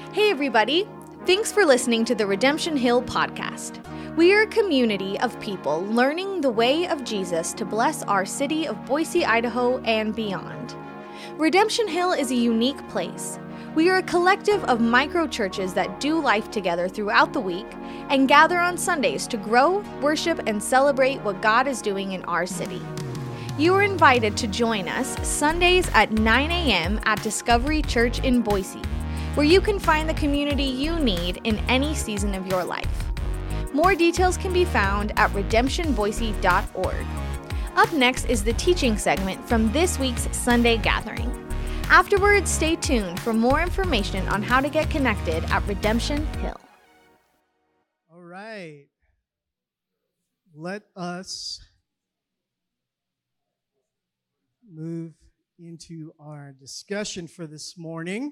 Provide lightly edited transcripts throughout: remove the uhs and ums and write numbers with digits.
Hey, everybody. Thanks for listening to the Redemption Hill podcast. We are a community of people learning the way of Jesus to bless our city of Boise, Idaho, and beyond. Redemption Hill is a unique place. We are a collective of micro churches that do life together throughout the week and gather on Sundays to grow, worship, and celebrate what God is doing in our city. You are invited to join us Sundays at 9 a.m. at Discovery Church in Boise, where you can find the community you need in any season of your life. More details can be found at redemptionboise.org. Up next is the teaching segment from this week's Sunday gathering. Afterwards, stay tuned for more information on how to get connected at Redemption Hill. All right. Let us move into our discussion for this morning.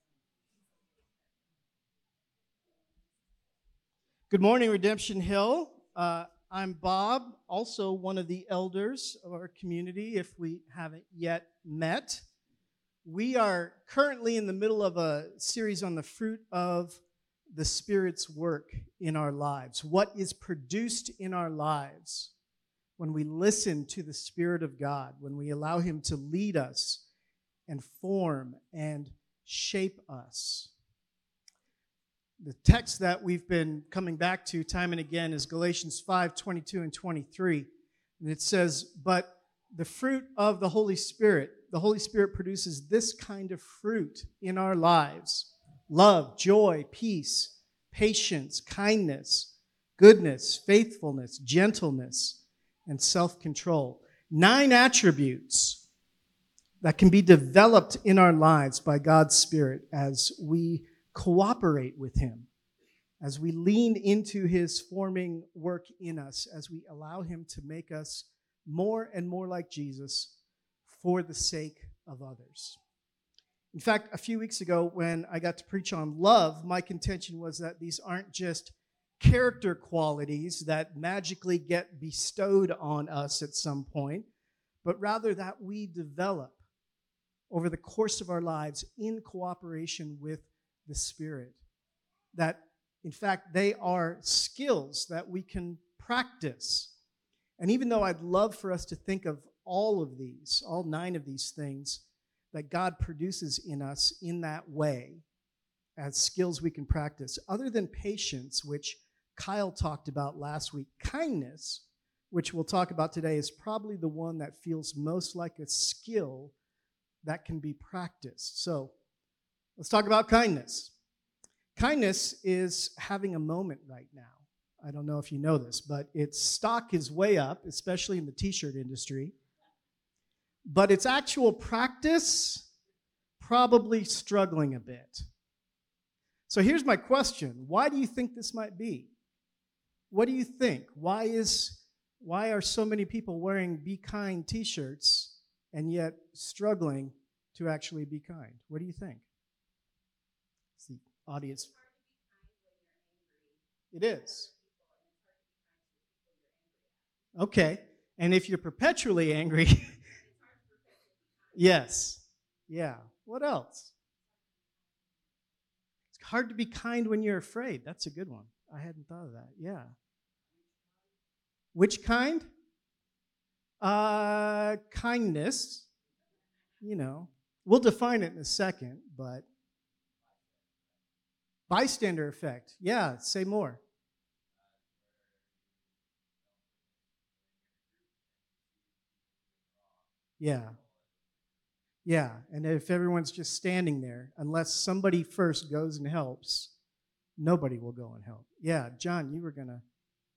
Good morning, Redemption Hill. I'm Bob, also one of the elders of our community, if we haven't yet met. We are currently in the middle of a series on the fruit of the Spirit's work in our lives. What is produced in our lives when we listen to the Spirit of God, when we allow Him to lead us and form and shape us. The text that we've been coming back to time and again is Galatians 5:22 and 23. And it says, but the fruit of the Holy Spirit produces this kind of fruit in our lives: love, joy, peace, patience, kindness, goodness, faithfulness, gentleness, and self-control. 9 attributes that can be developed in our lives by God's Spirit as we cooperate with Him, as we lean into His forming work in us, as we allow Him to make us more and more like Jesus for the sake of others. In fact, a few weeks ago when I got to preach on love, my contention was that these aren't just character qualities that magically get bestowed on us at some point, but rather that we develop over the course of our lives in cooperation with the Spirit. That, in fact, they are skills that we can practice. And even though I'd love for us to think of all 9 of these things that God produces in us in that way as skills we can practice, other than patience, which Kyle talked about last week, kindness, which we'll talk about today, is probably the one that feels most like a skill that can be practiced. So let's talk about kindness. Kindness is having a moment right now. I don't know if you know this, but its stock is way up, especially in the t-shirt industry. But its actual practice, probably struggling a bit. So here's my question. Why do you think this might be? What do you think? Why are so many people wearing Be Kind t-shirts and yet struggling to actually be kind? What do you think? It's the audience. It is. Okay. And if you're perpetually angry, yes. Yeah. What else? It's hard to be kind when you're afraid. That's a good one. I hadn't thought of that. Yeah. Which kind? Kindness. We'll define it in a second, but bystander effect. Yeah, say more. Yeah. Yeah, and if everyone's just standing there, unless somebody first goes and helps, nobody will go and help. Yeah, John, you were going to.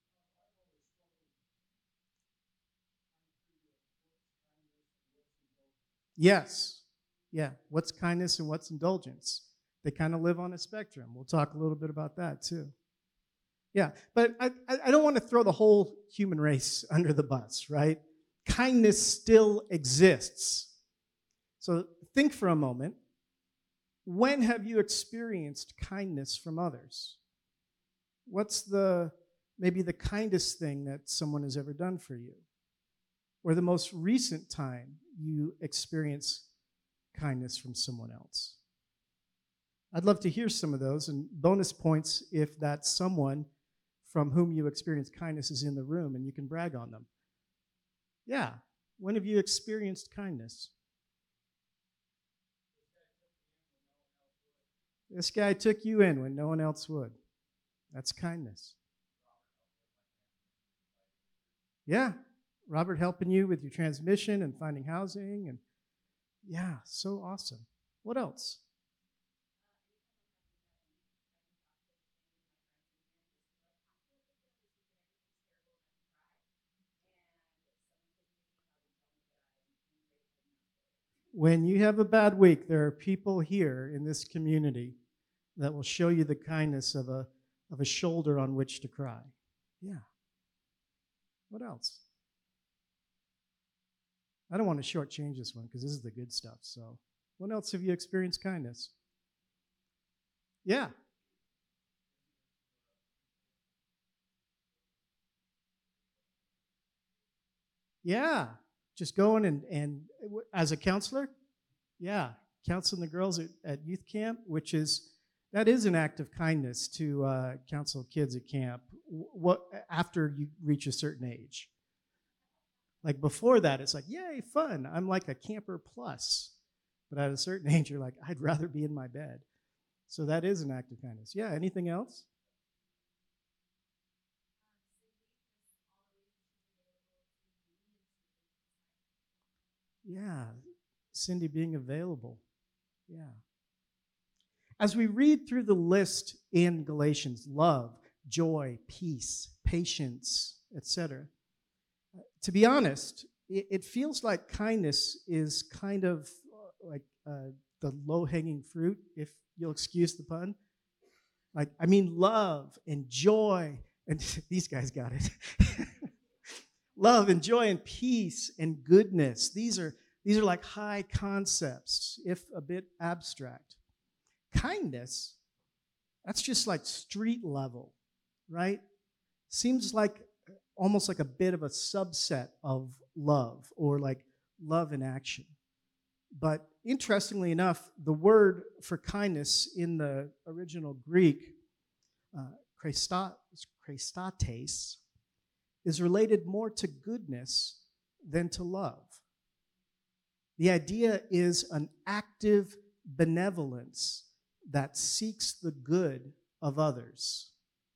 Yes. Yeah, what's kindness and what's indulgence? They kind of live on a spectrum. We'll talk a little bit about that too. Yeah, but I don't want to throw the whole human race under the bus, right? Kindness still exists. So think for a moment. When have you experienced kindness from others? What's maybe the kindest thing that someone has ever done for you? Or the most recent time you experience kindness from someone else? I'd love to hear some of those, and bonus points if that someone from whom you experience kindness is in the room and you can brag on them. Yeah. When have you experienced kindness? This guy took you in when no one else would. That's kindness. Yeah. Robert helping you with your transmission and finding housing. And yeah, so awesome. What else? When you have a bad week, there are people here in this community that will show you the kindness of a shoulder on which to cry. Yeah. What else? I don't want to shortchange this one because this is the good stuff. So, what else have you experienced kindness? Yeah. Yeah. Just going and as a counselor? Yeah. Counseling the girls at youth camp, that is an act of kindness to counsel kids at camp after you reach a certain age. Like before that, it's like, yay, fun. I'm like a camper plus. But at a certain age, you're like, I'd rather be in my bed. So that is an act of kindness. Yeah, anything else? Yeah, Cindy being available. Yeah. As we read through the list in Galatians, love, joy, peace, patience, etc., to be honest, it feels like kindness is kind of like the low-hanging fruit, if you'll excuse the pun. Like, I mean, love and joy, and these guys got it. Love and joy and peace and goodness. These are like high concepts, if a bit abstract. Kindness, that's just like street level, right? Seems like almost like a bit of a subset of love, or like love in action. But interestingly enough, the word for kindness in the original Greek, chrestotes, is related more to goodness than to love. The idea is an active benevolence that seeks the good of others.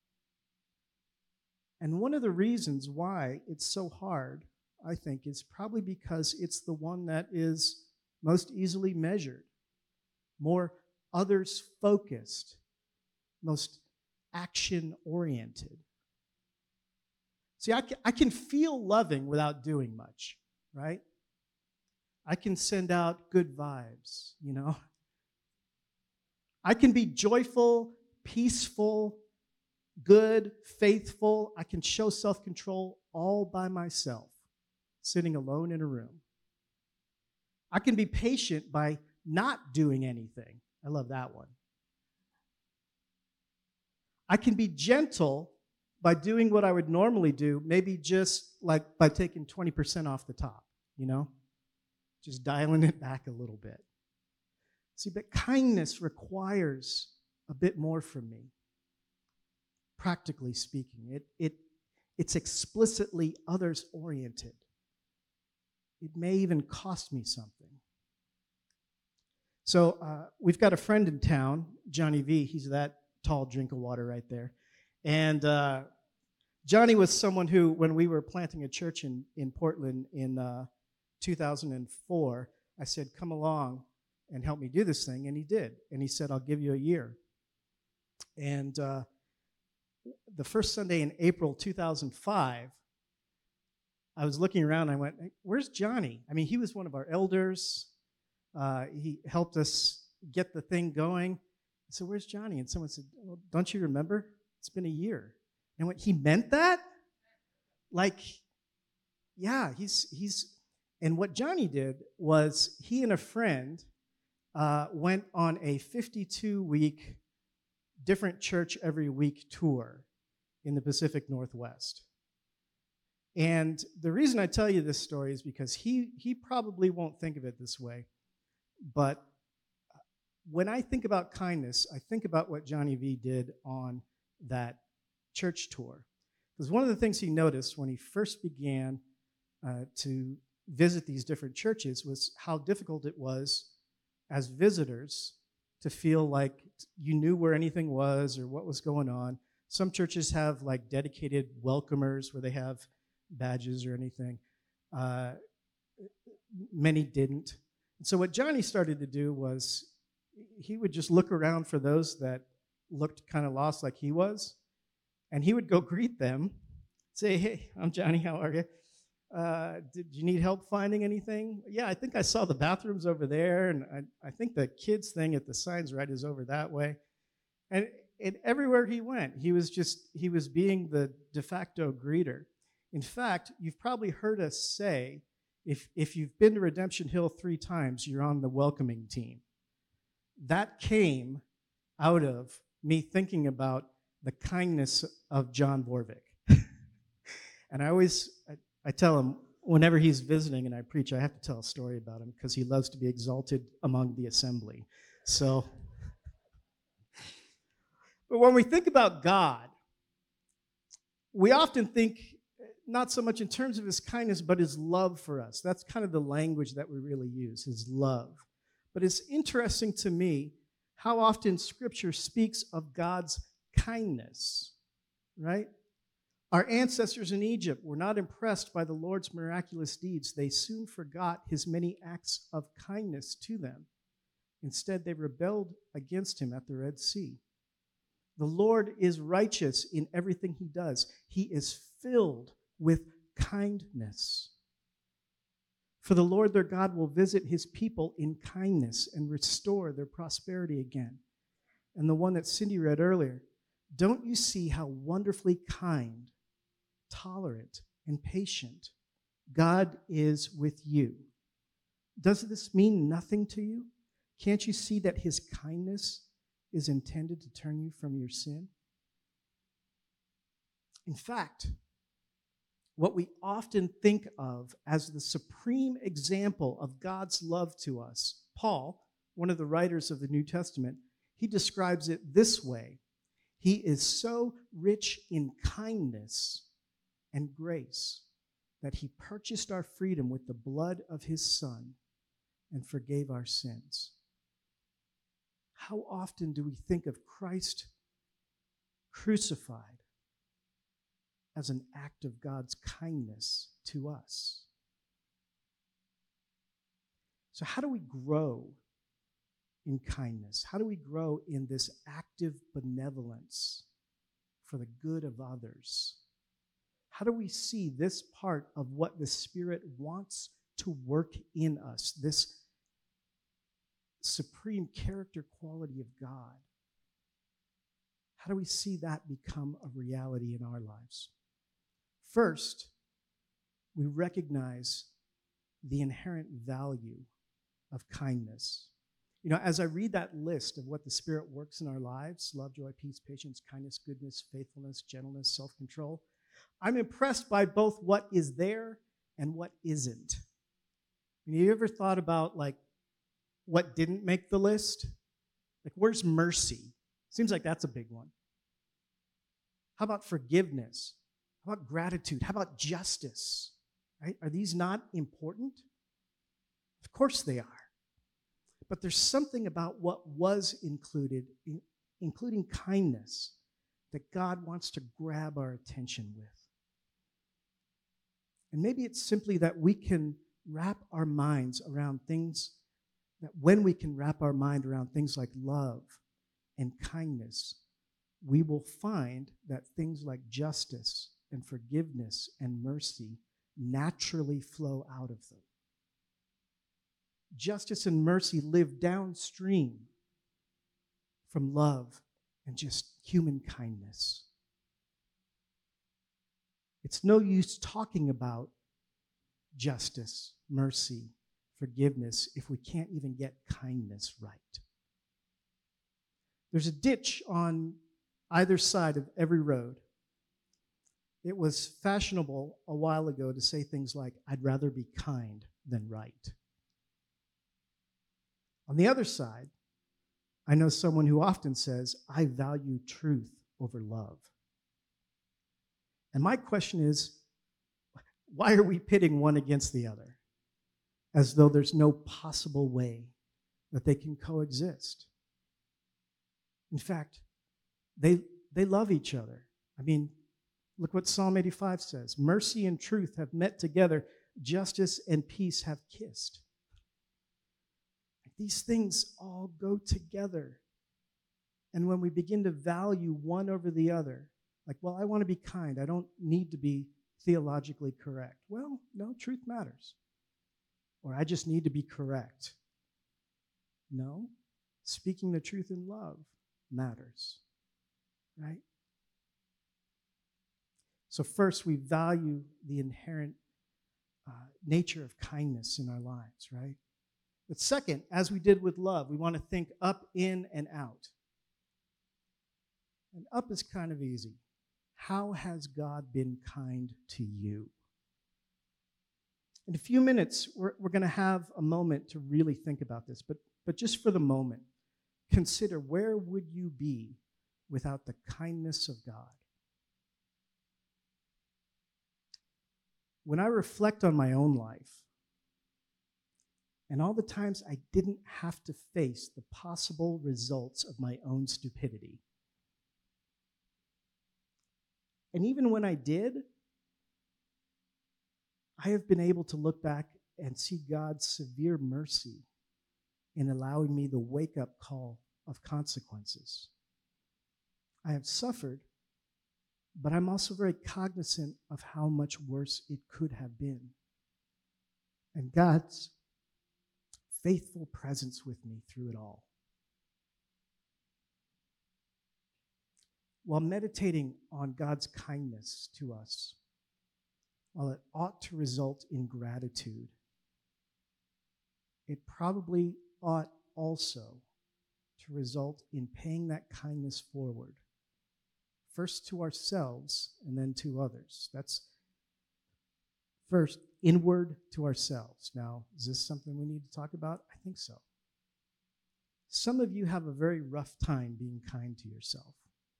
And one of the reasons why it's so hard, I think, is probably because it's the one that is most easily measured, more others-focused, most action-oriented. See, I can feel loving without doing much, right? I can send out good vibes, you know? I can be joyful, peaceful, good, faithful. I can show self-control all by myself, sitting alone in a room. I can be patient by not doing anything. I love that one. I can be gentle by doing what I would normally do, maybe just like by taking 20% off the top, you know? Just dialing it back a little bit. See, but kindness requires a bit more from me, practically speaking. It's explicitly others-oriented. It may even cost me something. So we've got a friend in town, Johnny V. He's that tall drink of water right there. And Johnny was someone who, when we were planting a church in Portland in 2004, I said, come along and help me do this thing. And he did. And he said, I'll give you a year. And the first Sunday in April 2005, I was looking around and I went, hey, where's Johnny? I mean, he was one of our elders. He helped us get the thing going. I said, where's Johnny? And someone said, well, don't you remember? It's been a year. And I went, he meant that? Like, yeah, he's, and what Johnny did was he and a friend went on a 52-week different church every week tour in the Pacific Northwest. And the reason I tell you this story is because he probably won't think of it this way, but when I think about kindness, I think about what Johnny V did on that church tour. Because one of the things he noticed when he first began to visit these different churches was how difficult it was as visitors to feel like you knew where anything was or what was going on. Some churches have like dedicated welcomers where they have badges or anything. Many didn't. And so what Johnny started to do was he would just look around for those that looked kind of lost like he was, and he would go greet them, say, "Hey, I'm Johnny, how are you? Did you need help finding anything? Yeah, I think I saw the bathrooms over there, and I think the kids thing at the signs right is over that way." And everywhere he went, he was being the de facto greeter. In fact, you've probably heard us say, if you've been to Redemption Hill 3 times, you're on the welcoming team. That came out of me thinking about the kindness of John Vorvik. And I tell him, whenever he's visiting and I preach, I have to tell a story about him because he loves to be exalted among the assembly. So, but when we think about God, we often think not so much in terms of his kindness, but his love for us. That's kind of the language that we really use, his love. But it's interesting to me how often Scripture speaks of God's kindness, right? Our ancestors in Egypt were not impressed by the Lord's miraculous deeds. They soon forgot his many acts of kindness to them. Instead, they rebelled against him at the Red Sea. The Lord is righteous in everything he does. He is filled with kindness. For the Lord their God will visit his people in kindness and restore their prosperity again. And the one that Cindy read earlier, don't you see how wonderfully kind, tolerant, and patient God is with you? Does this mean nothing to you? Can't you see that his kindness is intended to turn you from your sin? In fact, what we often think of as the supreme example of God's love to us, Paul, one of the writers of the New Testament, he describes it this way. He is so rich in kindness and grace that he purchased our freedom with the blood of his Son and forgave our sins. How often do we think of Christ crucified as an act of God's kindness to us? So how do we grow in kindness? How do we grow in this active benevolence for the good of others? How do we see this part of what the Spirit wants to work in us, this supreme character quality of God? How do we see that become a reality in our lives? First, we recognize the inherent value of kindness. You know, as I read that list of what the Spirit works in our lives, love, joy, peace, patience, kindness, goodness, faithfulness, gentleness, self-control, I'm impressed by both what is there and what isn't. Have you ever thought about, like, what didn't make the list? Like, where's mercy? Seems like that's a big one. How about forgiveness? How about gratitude? How about justice? Right? Are these not important? Of course they are. But there's something about what was included, including kindness, that God wants to grab our attention with. And maybe it's simply that we can wrap our minds around things, that when we can wrap our mind around things like love and kindness, we will find that things like justice and forgiveness and mercy naturally flow out of them. Justice and mercy live downstream from love and just human kindness. It's no use talking about justice, mercy, forgiveness if we can't even get kindness right. There's a ditch on either side of every road. It was fashionable a while ago to say things like, I'd rather be kind than right. On the other side, I know someone who often says, I value truth over love. And my question is, why are we pitting one against the other as though there's no possible way that they can coexist? In fact, they love each other. I mean, look what Psalm 85 says. Mercy and truth have met together. Justice and peace have kissed. These things all go together. And when we begin to value one over the other, like, well, I want to be kind. I don't need to be theologically correct. Well, no, truth matters. Or I just need to be correct. No, speaking the truth in love matters, right? So first, we value the inherent nature of kindness in our lives, right? But second, as we did with love, we want to think up, in, and out. And up is kind of easy. How has God been kind to you? In a few minutes, we're going to have a moment to really think about this, but just for the moment, consider, where would you be without the kindness of God? When I reflect on my own life, and all the times I didn't have to face the possible results of my own stupidity, and even when I did, I have been able to look back and see God's severe mercy in allowing me the wake-up call of consequences. I have suffered, but I'm also very cognizant of how much worse it could have been. And God's faithful presence with me through it all. While meditating on God's kindness to us, while it ought to result in gratitude, it probably ought also to result in paying that kindness forward, first to ourselves and then to others. That's first inward to ourselves. Now, is this something we need to talk about? I think so. Some of you have a very rough time being kind to yourself.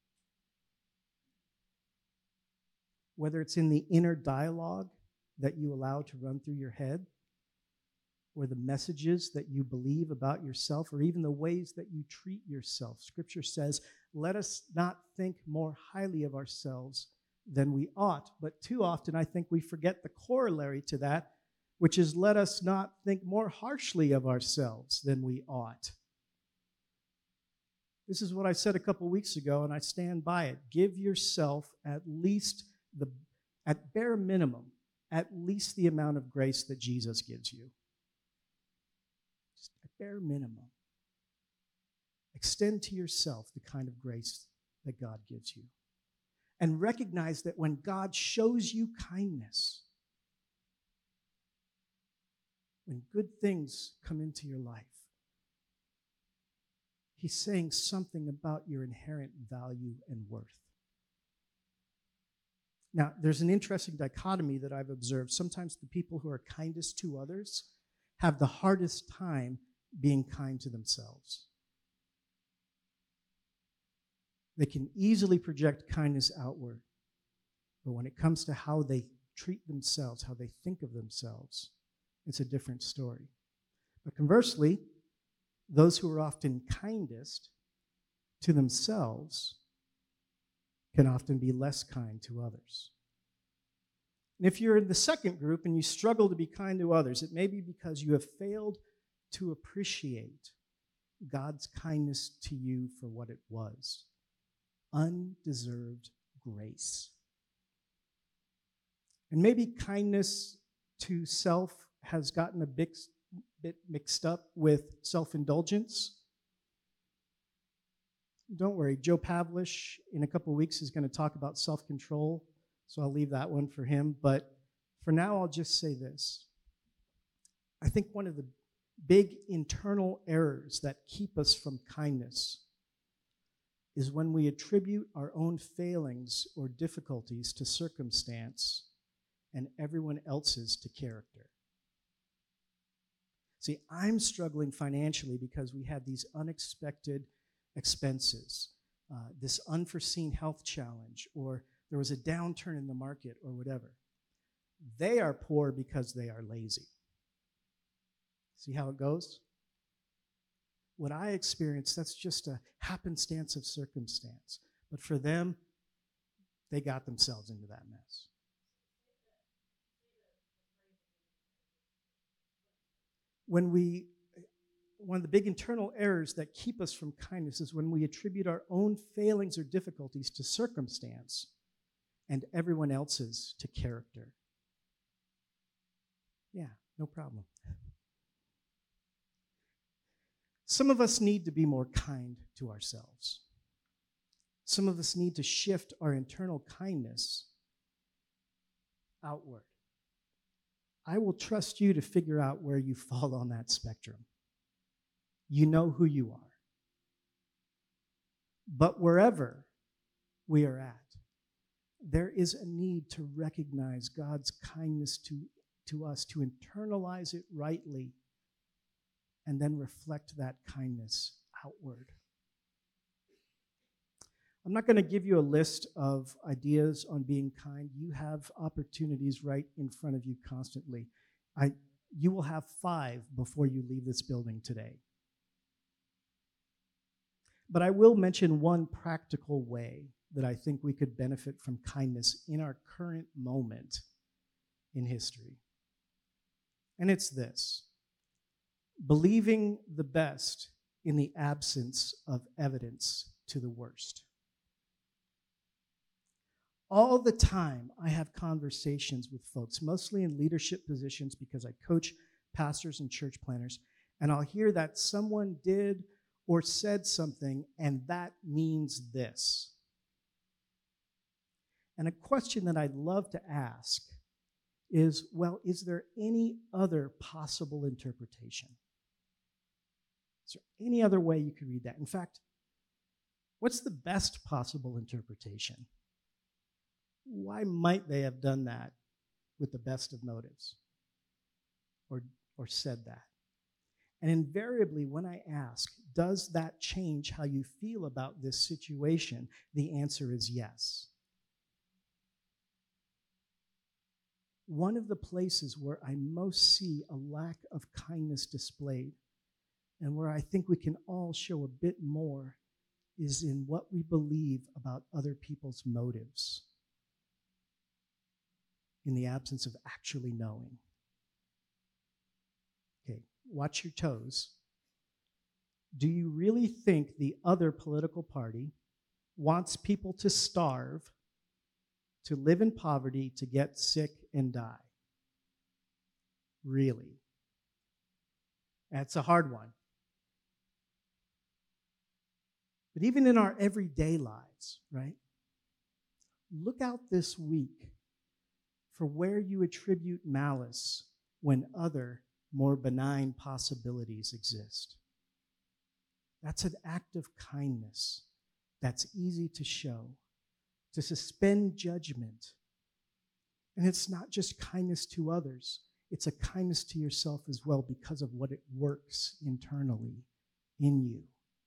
Whether it's in the inner dialogue that you allow to run through your head, or the messages that you believe about yourself, or even the ways that you treat yourself. Scripture says, let us not think more highly of ourselves than we ought. But too often, I think we forget the corollary to that, which is, let us not think more harshly of ourselves than we ought. This is what I said a couple weeks ago, and I stand by it. Give yourself at bare minimum, at least the amount of grace that Jesus gives you. Just at bare minimum. Extend to yourself the kind of grace that God gives you. And recognize that when God shows you kindness, when good things come into your life, He's saying something about your inherent value and worth. Now, there's an interesting dichotomy that I've observed. Sometimes the people who are kindest to others have the hardest time being kind to themselves. They can easily project kindness outward, but when it comes to how they treat themselves, how they think of themselves, it's a different story. But conversely, those who are often kindest to themselves can often be less kind to others. And if you're in the second group and you struggle to be kind to others, it may be because you have failed to appreciate God's kindness to you for what it was: undeserved grace. And maybe kindness to self has gotten a bit mixed up with self-indulgence. Don't worry, Joe Pavlish in a couple of weeks is going to talk about self-control, so I'll leave that one for him. But for now, I'll just say this. I think one of the big internal errors that keep us from kindness is when we attribute our own failings or difficulties to circumstance and everyone else's to character. See, I'm struggling financially because we had these unexpected expenses, this unforeseen health challenge, or there was a downturn in the market or whatever. They are poor because they are lazy. See how it goes? What I experienced, that's just a happenstance of circumstance. But for them, they got themselves into that mess. One of the big internal errors that keep us from kindness is when we attribute our own failings or difficulties to circumstance and everyone else's to character. Yeah, no problem. Some of us need to be more kind to ourselves. Some of us need to shift our internal kindness outward. I will trust you to figure out where you fall on that spectrum. You know who you are. But wherever we are at, there is a need to recognize God's kindness to us, to internalize it rightly, and then reflect that kindness outward. I'm not going to give you a list of ideas on being kind. You have opportunities right in front of you constantly. You will have 5 before you leave this building today. But I will mention one practical way that I think we could benefit from kindness in our current moment in history. And it's this: believing the best in the absence of evidence to the worst. All the time, I have conversations with folks, mostly in leadership positions because I coach pastors and church planners, and I'll hear that someone did or said something, and that means this. And a question that I'd love to ask is, well, is there any other possible interpretation? Is there any other way you could read that? In fact, what's the best possible interpretation? Why might they have done that with the best of motives or said that? And invariably, when I ask, does that change how you feel about this situation? The answer is yes. One of the places where I most see a lack of kindness displayed, and where I think we can all show a bit more, is in what we believe about other people's motives, in the absence of actually knowing. Okay, watch your toes. Do you really think the other political party wants people to starve, to live in poverty, to get sick and die? Really? That's a hard one. But even in our everyday lives, right? Look out this week for where you attribute malice when other, more benign possibilities exist. That's an act of kindness that's easy to show, to suspend judgment. And it's not just kindness to others, it's a kindness to yourself as well because of what it works internally in you.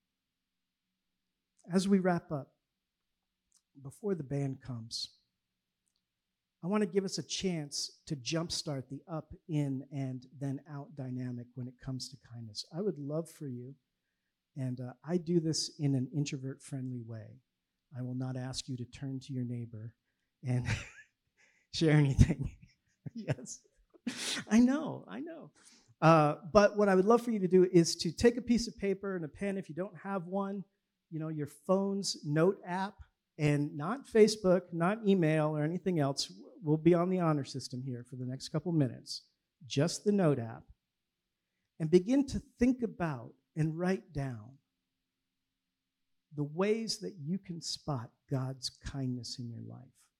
As we wrap up, before the band comes, I want to give us a chance to jumpstart the up, in, and then out dynamic when it comes to kindness. I would love for you, and I do this in an introvert-friendly way. I will not ask you to turn to your neighbor and share anything. Yes, I know. But what I would love for you to do is to take a piece of paper and a pen if you don't have one, your phone's note app, and not Facebook, not email, or anything else. We'll be on the honor system here for the next couple minutes, just the note app, and begin to think about and write down the ways that you can spot God's kindness in your life.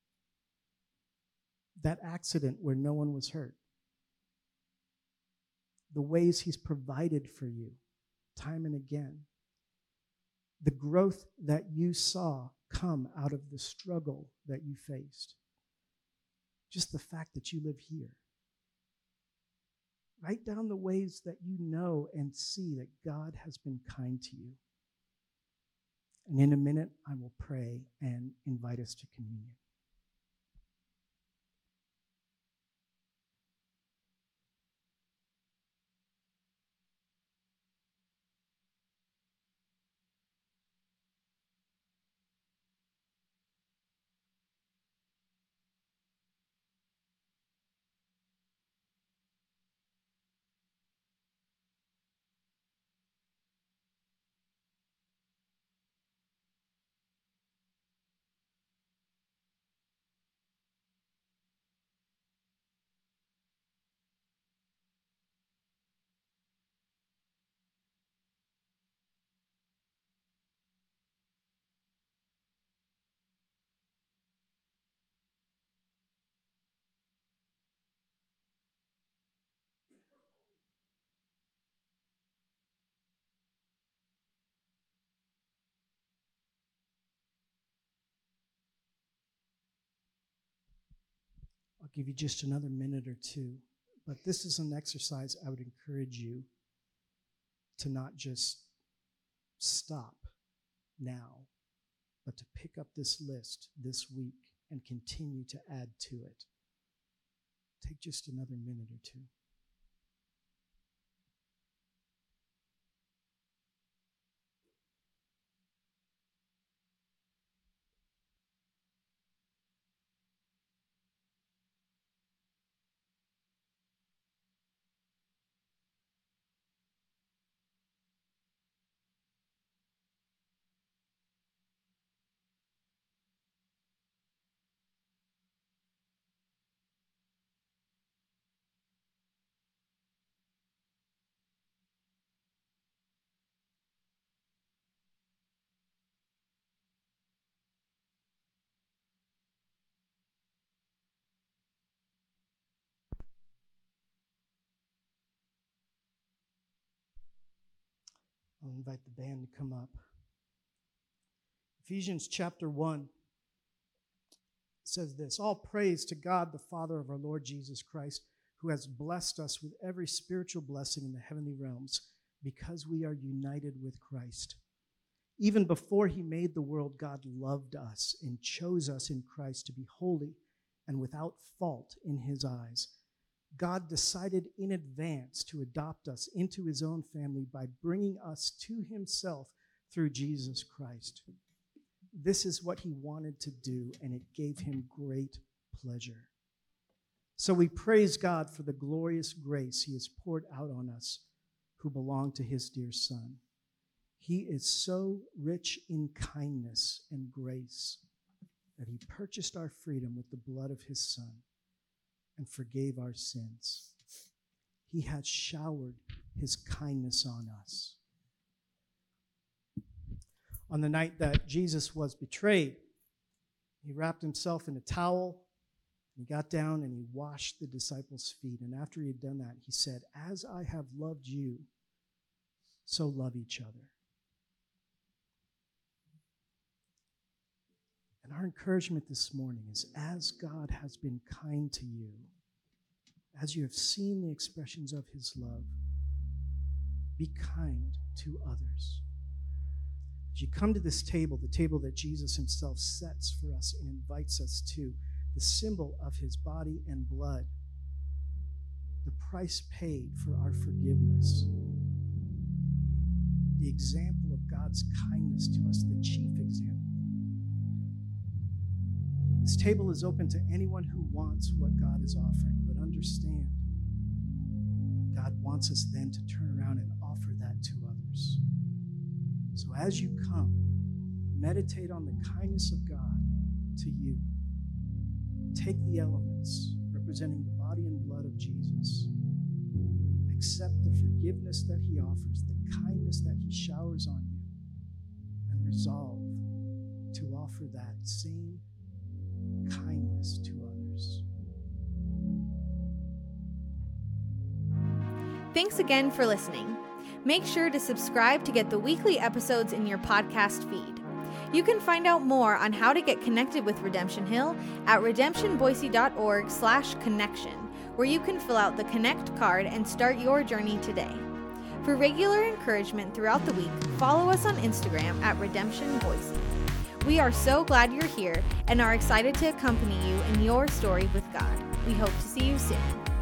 That accident where no one was hurt. The ways He's provided for you time and again. The growth that you saw come out of the struggle that you faced. Just the fact that you live here. Write down the ways that you know and see that God has been kind to you. And in a minute, I will pray and invite us to communion. I'll give you just another minute or two, but this is an exercise I would encourage you to not just stop now, but to pick up this list this week and continue to add to it. Take just another minute or two. I'll invite the band to come up. Ephesians chapter 1 says this: "All praise to God, the Father of our Lord Jesus Christ, who has blessed us with every spiritual blessing in the heavenly realms, because we are united with Christ. Even before he made the world, God loved us and chose us in Christ to be holy and without fault in his eyes. God decided in advance to adopt us into his own family by bringing us to himself through Jesus Christ. This is what he wanted to do, and it gave him great pleasure. So we praise God for the glorious grace he has poured out on us who belong to his dear Son. He is so rich in kindness and grace that he purchased our freedom with the blood of his Son and forgave our sins. He has showered his kindness on us." On the night that Jesus was betrayed, he wrapped himself in a towel, he got down and he washed the disciples' feet. And after he had done that, he said, "As I have loved you, so love each other." And our encouragement this morning is, as God has been kind to you, as you have seen the expressions of his love, be kind to others. As you come to this table, the table that Jesus himself sets for us and invites us to, the symbol of his body and blood, the price paid for our forgiveness, the example of God's kindness to us, the chief example. This table is open to anyone who wants what God is offering, but understand, God wants us then to turn around and offer that to others. So as you come, meditate on the kindness of God to you. Take the elements representing the body and blood of Jesus. Accept the forgiveness that he offers, the kindness that he showers on you, and resolve to offer that same kindness to others. Thanks again for listening. Make sure to subscribe to get the weekly episodes in your podcast feed. You can find out more on how to get connected with Redemption Hill at redemptionboise.org/connection, where you can fill out the Connect card and start your journey today. For regular encouragement throughout the week, follow us on Instagram at Redemption Boise. We are so glad you're here and are excited to accompany you in your story with God. We hope to see you soon.